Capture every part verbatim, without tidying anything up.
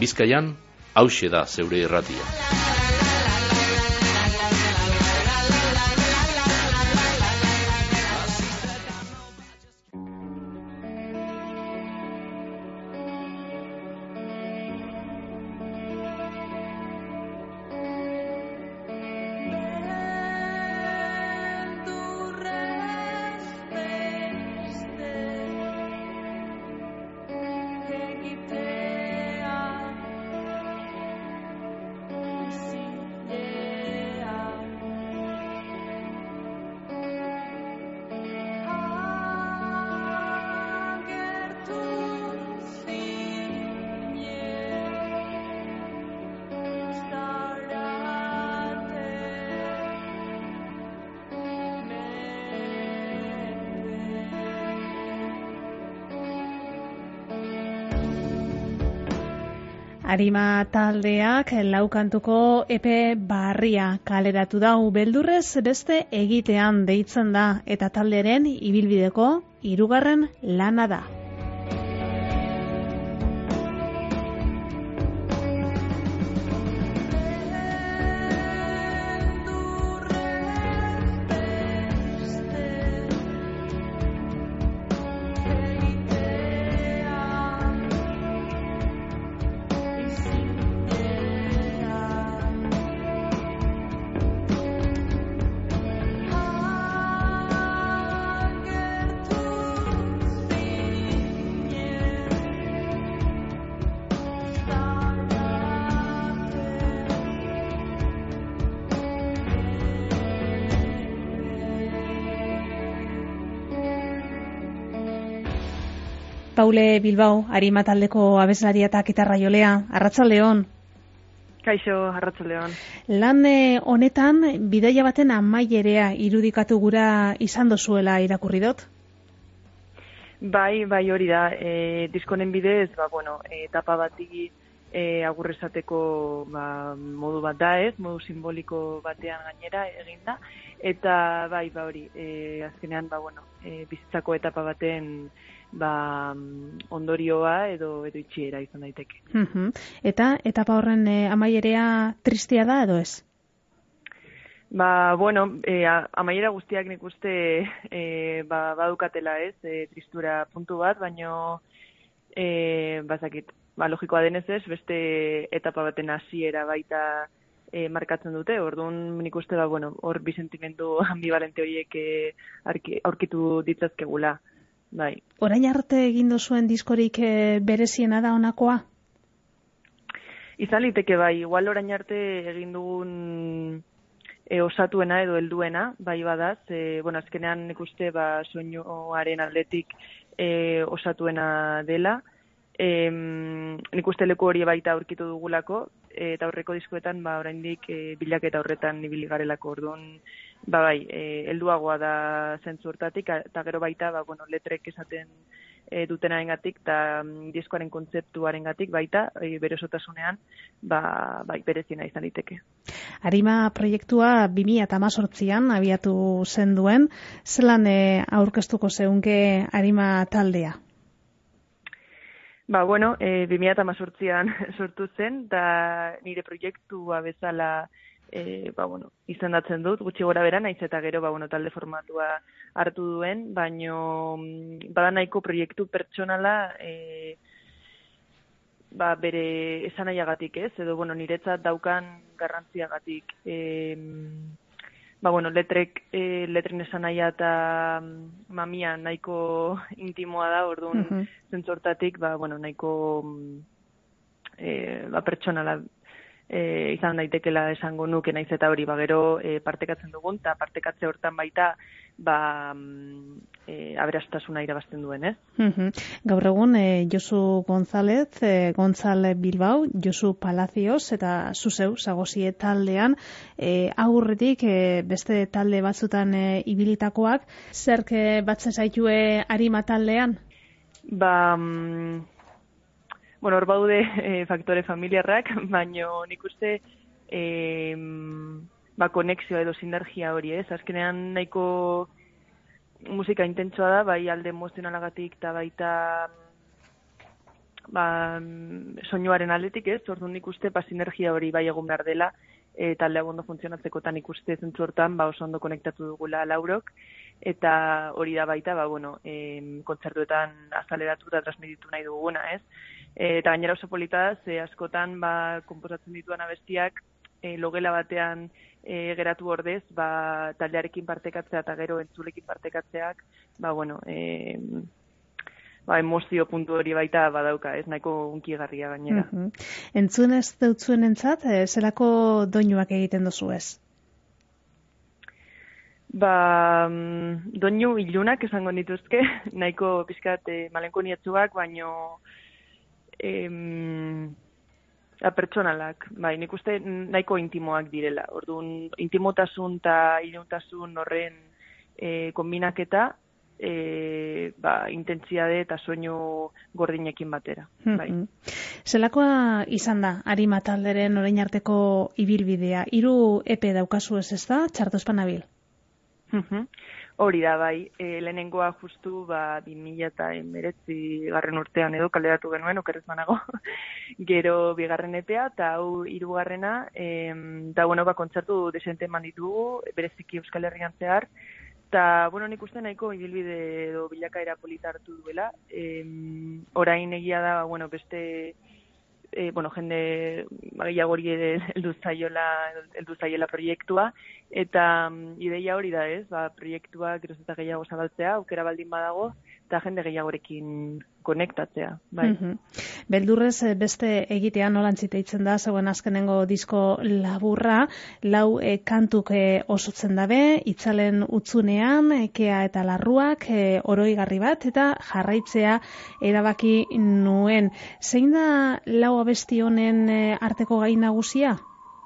Bizkaian, hauxe da zeure irratia. Arima taldeak laukantuko epe barria kaleratu dau, beldurrez beste egitean deitzen da, eta talderen ibilbideko hirugarren lana da. Paule Bilbao, Arima taldeko abeslaria eta gitarra jolea, arratsaldeon. Kaixo, arratsaldeon. Lan honetan bidaia baten amaierea irudikatu gura izan dozuela irakurri dut? Bai, bai hori da. E, diskonen bidez, ba, bueno, etapa bati e, agurrezateko ba, modu bat da ez, modu simboliko batean gainera eginda. Eta bai, ba hori, e, azkenean, ba, bueno, e, bizitzako etapa baten ba ondorioa edo edo itxiera izan daiteke. Uh-huh. Eta etapa horren e, amaierea tristea da edo ez? Ba, bueno, e, amaiera guztiak nik uste e, ba, badukatela ez, e, tristura puntu bat, baino e, bazakit, ba, logikoa denez ez, beste etapa baten hasiera baita e, markatzen dute, orduan nik uste ba, bueno, hor bi sentimendu ambivalente horiek e, aurkitu ditzazkegula. Bai. Orain arte egin duzuen diskorik e, bereziena da honakoa? Izan liteke bai, igual orain arte egin dugun e, osatuena edo helduena, bai badaz, e, bueno, azkenean nik uste ba, soinuaren aldetik e, osatuena dela, e, nik uste leku hori baita aurkitu dugulako, e, eta aurreko diskoetan ba, oraindik e, bilaketa horretan ibili garelako, orduan, ba bai, e, helduagoa da zentzu hortatik, eta gero baita, ba, bueno, letrek esaten e, dutenarengatik eta um, diskoaren kontzeptuarengatik baita, e, bere osotasunean, ba, bai, bereziena izan liteke. Arima proiektua bi mila hemezortzian abiatu zen duen, zelan e, aurkeztuko zeunke Arima taldea? Ba, bueno, e, bi mila hemezortzian sortu zen, eta nire proiektua bezala E, ba, bueno, izendatzen dut, gutxi gora bera, naiz eta gero ba, bueno, talde formatua hartu duen, baino bada nahiko proiektu pertsonala e, ba, bere esanaiagatik ez, edo bueno, niretzat daukan garrantziagatik. E, ba, bueno, letrek, e, letren esanaia eta mamia nahiko intimoa da, orduan uh-huh. zentzortatik, ba, bueno, nahiko e, ba, pertsonala E, izan daitekela esango nuke naiz eta hori, ba, gero e, partekatzen dugun, eta partekatze hortan baita ba, e, aberastasuna irabazten duen, ez? Uh-huh. Gaur egun, e, Josu González, e, González Bilbao, Josu Palacios, eta zuzeu, Zagozie taldean, e, agurretik e, beste talde batzutan e, ibilitakoak, zerk e, batzen zaitue Arima taldean? Ba... Mm, Bueno, hor baude e, faktore familiarrak, baino nik uste e, ba, konexioa edo sinergia hori, ez? Azkenean nahiko musika intentsua da, bai alde emozionalagatik eta baita ba, soinuaren aldetik ez, orduan nik uste ba, sinergia hori bai egon behar dela, e, taldea ondo funtzionatzekotan ikuste zentzu hortan ba, oso ondo konektatu dugula laurok, eta hori da baita, ba, bueno, e, kontzertuetan azaleratu eta transmititu nahi duguna, ez? E, eta gainera oso polita da, ze askotan ba, komposatzen dituan abestiak e, logela batean e, geratu ordez, ba, taldearekin partekatzea eta gero entzulekin partekatzeak, ba, bueno, e, ba, emozio puntu hori baita badauka, ez nahiko unkigarria gainera. Uh-huh. Entzun ez deutzuen entzat, e, zelako doinuak egiten dozu ez? Ba, doinu ilunak esango nituzke, nahiko pixkat e, malenko nietzuak, baino em, pertsonalak, bai, nik uste nahiko intimoak direla. Orduan, intimotasun eta iluntasun horren e, kombinaketa, E, ba, intentziade eta soinu gordinekin batera. Bai. Zelakoa izan da, Arima talderen orain arteko ibilbidea? Hiru epe daukazu ez ez da, txartospan nabil? Hori da, bai. E, lehenengoa justu ba, bi mila hemeretzi garren urtean edo kaleratu genuen, okerrez banago. Gero bigarren epea, eta hau hirugarrena, eta bueno, ba, kontzertu desente eman ditugu, bereziki Euskal Herrian zehar. Eta, bueno, nik uste nahiko ibilbide edo bilakaera polita hartu duela. E, orain egia da, bueno, beste, e, bueno, jende gehiagori ere heldu zaiola, heldu zaiela proiektua. Eta um, ideia hori da ez, ba, proiektua geroz eta gehiago zabaltzea, aukera baldin badago, eta jende gehiagorekin konektatzea. Bai. Uh-huh. Beldurrez beste egitea nolantzite itzen da, zegoen azkenengo disko laburra, lau e, kantuk e, osotzen dabe, itzalen utzunean, ekea eta larruak, e, oroigarri bat, eta jarraitzea erabaki nuen. Zein da lau abesti honen e, arteko gai nagusia?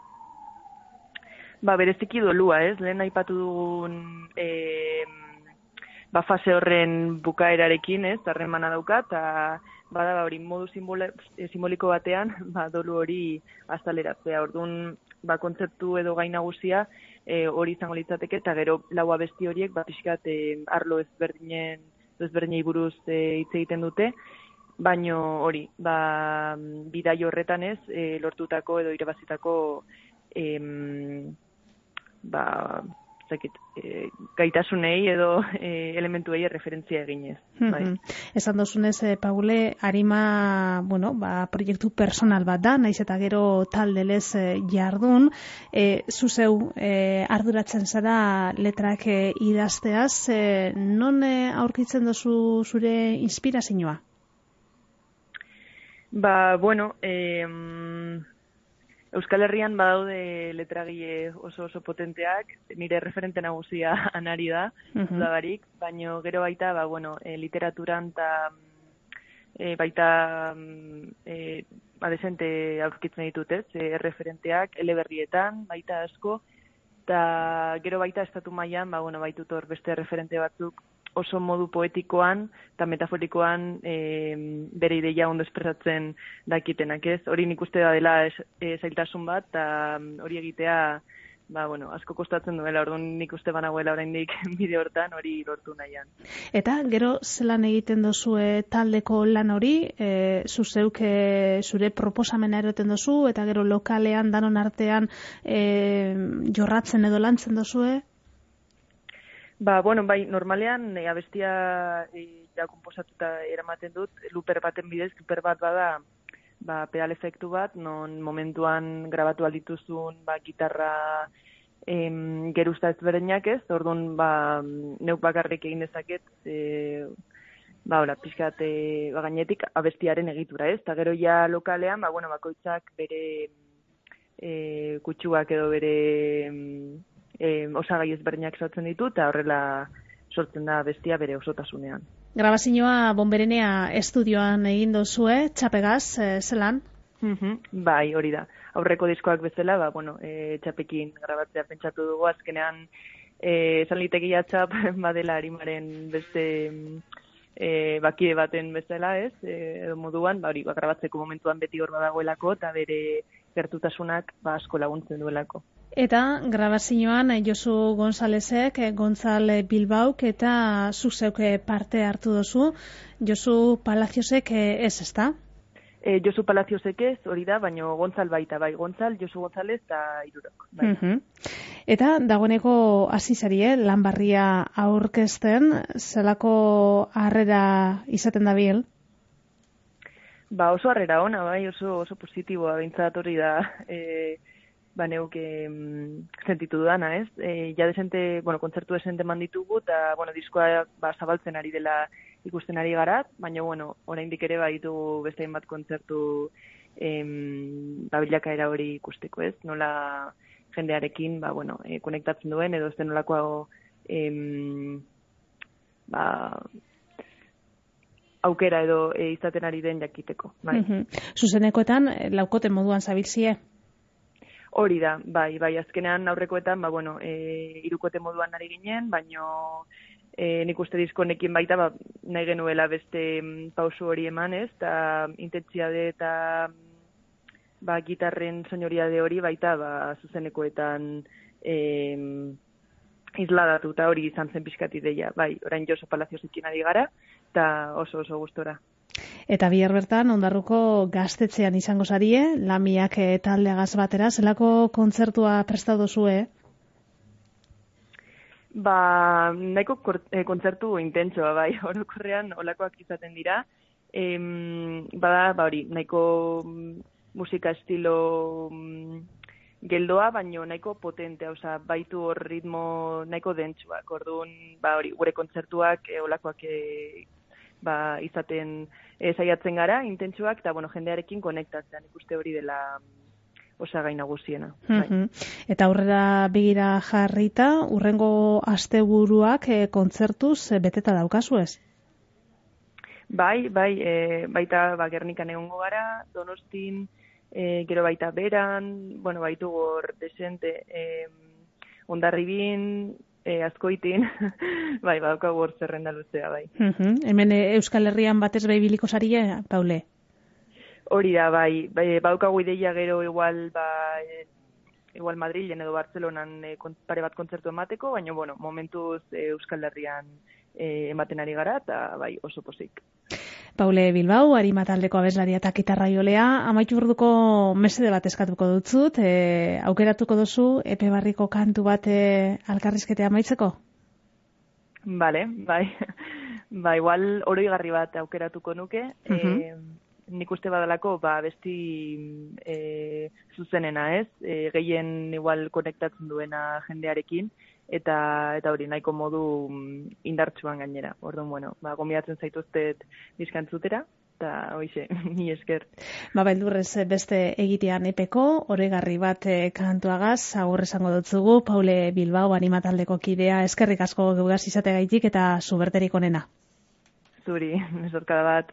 Ba, bereziki dolua, ez? Lehen aipatu dugun e, ba, fase horren bukaerarekin, ez? Harremana dauka, eta bada ba, hori modu simbole, simboliko batean, ba, dolu hori azaleratzea. Orduan, ba, kontzeptu edo gai nagusia e, hori izango litzateke, eta gero lau abesti horiek, bat pixkat e, arlo ezberdinen, ezberdinei buruz e, hitz egiten dute, baino hori, ba, bidai horretan ez, e, lortutako edo irabazitako em, ba, zakit, e, gaitasunei edo e, elementuei referentzia eginez. Mm-hmm. Bai. Esan dozunez, eh, Paule, Arima, bueno, ba, proiektu personal bat da, naiz eta gero taldelez eh, jardun, e, zuzeu e, arduratzen zara letrak e, idazteaz, e, non e, aurkitzen dozu zure inspirazioa? Ba, bueno, eh, Euskal Herrian badaude letragile oso oso potenteak, nire referente nagusia Anari da, uh-huh. da barik, baino gero baita, ba, bueno, e, literaturan eta e, baita e, adesente aurkitzen ditut, ez, e, referenteak, eleberrietan, baita asko, eta gero baita estatu mailan, ba, bueno, baitut hor beste referente batzuk, oso modu poetikoan eta metaforikoan e, bere ideia ondo espresatzen dakitenak, ez? Hori nik uste da dela es, e, zailtasun bat, eta hori egitea, ba, bueno, asko kostatzen duela, orduan nik uste banagoela oraindik bide hortan hori lortu nahian. Eta gero zelan egiten dozue taldeko lan hori, e, zuzeuk e, zure proposamena eroten dozu, eta gero lokalean danon artean e, jorratzen edo lantzen dozue? Ba, bueno, bai, normalean e, abestia e, ja komposatuta eramaten dut, luper baten bidez, luper bat bada, ba, pedal efektu bat, non momentuan grabatu aldituzun, ba, gitarra em, geruzta ezberdinak ez, orduan, ba, neuk bakarrik egin dezaket, e, ba, hola, pixkat, e, ba, gainetik abestiaren egitura ez, eta gero ja lokalean, ba, bueno, bakoitzak bere e, kutsuak edo bere E, osagai ezberdinak sortzen ditu, eta horrela sortzen da bestia bere osotasunean. Grabazioa Bonberenea estudioan egin dozue, txapegaz, e, zelan? Mm-hmm. Bai, hori da. Aurreko diskoak bezala, ba, bueno, e, txapekin grabatzea pentsatu dugu, azkenean e, esan litekia txap badela Arimaren beste e, bakide baten bezala, ez? E, edo moduan, ba, hori, ba, grabatzeko momentuan beti hor badagoelako, eta bere gertutasunak ba, asko laguntzen duelako. Eta grabazioan Josu Gonzalezek, Gonzal Bilbauk eta zuk zeuk parte hartu dozu, Josu Palaciosek ez ezta? E, Josu Palaziosek ez, hori da, baino Gontzal baita, bai, Gontzal, Josu Gontzalez eta Irurok. Bai. Uh-huh. Eta dagoeneko hasi zarie, lan barria aurkezten, zelako harrera izaten dabil? Ba, oso harrera ona, bai, oso, oso positiboa, bintzat hori da, e, ba, neuk e, sentitu dudana, ez? E, ja desente, bueno, kontzertu desente manditugu, eta, bueno, diskoa ba, zabaltzen ari dela ikusten ari gara, baina, bueno, oraindik ere baditu beste bat kontzertu em, ba, bilakaera hori ikusteko, ez? Nola jendearekin, ba, bueno, e, konektatzen duen, edo ez denolako em, ba, aukera edo e, izaten ari den jakiteko. Bai. Uh-huh. Zuzenekoetan, laukote moduan zabiltzie? Hori da, bai, bai, azkenean aurrekoetan, ba, bueno, e, irukote moduan ari ginen, baino E, nik uste diskonekin baita ba, nahi genuela beste mm, pausu hori eman, ez, eta intentziade eta ba, gitarren soinoriade hori baita ba, zuzenekoetan e, isladatu, eta hori izan zen pixkat ideia, bai, orain Josu Palaziosekin ari gara, eta oso oso gustora. Eta bihar bertan, Ondarruko gaztetxean izango zarie, Lamiak taldeagaz batera, zelako kontzertua prestatu duzue? Ba, nahiko e, kontzertu intentsoa, bai, orokorrean olakoak izaten dira. E, bada, ba hori, nahiko musika estilo mm, geldoa, baino nahiko potentea, oza, baitu hor ritmo nahiko dentsuak. Orduan, ba hori, gure kontzertuak e, olakoak e, ba, izaten e, saiatzen gara, intentsuak, eta bueno, jendearekin konektatzen, ikuste hori dela osagai nagusiena. Uh-huh. Eta aurrera begira jarrita, urrengo asteburuak e, kontzertuz e, beteta daukazu ez? Bai, bai, e, baita ba, Gernikan egongo gara, Donostin, e, gero baita Beran, bueno, baitu gor desente, e, Hondarribin, e, Azkoitin, bai, badaukagu hor zerrenda luzea, bai. Uh-huh. Hemen e, Euskal Herrian batez behi biliko zarie, Paule? Hori da, bai, bai, baukagu ideia gero igual, ba, e, igual Madrilen edo Bartzelonan e, pare bat kontzertu emateko, baina, bueno, momentuz e, Euskal Herrian e, ematen ari gara, eta bai, oso pozik. Paule Bilbao, Arima taldeko abeslaria eta gitarra jolea, amaitu orduko mesede bat eskatuko dutzut, e, aukeratuko duzu, epe barriko kantu bat e, alkarrizketea amaitzeko? Bale, bai, ba, igual oroigarri bat aukeratuko nuke, uh-huh. e, nik uste badalako, ba, besti e, zuzenena, ez? E, gehien igual konektatzen duena jendearekin, eta eta hori nahiko modu indartsuan gainera. Orduan, bueno, ba, gomiatzen zaituztet bizkantzutera, eta hoize, ni esker. Ba, beldurrez beste egitean epeko, oregarri bat e, kantuagaz, agur esango dutzugu, Paule Bilbao, Anima taldeko kidea, eskerrik asko geugaz izategaitik eta zuberterik onena. Zuri, nesorkada bat.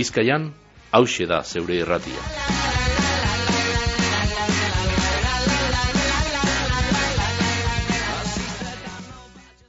Bizkaian, hauxe da zeure irratia.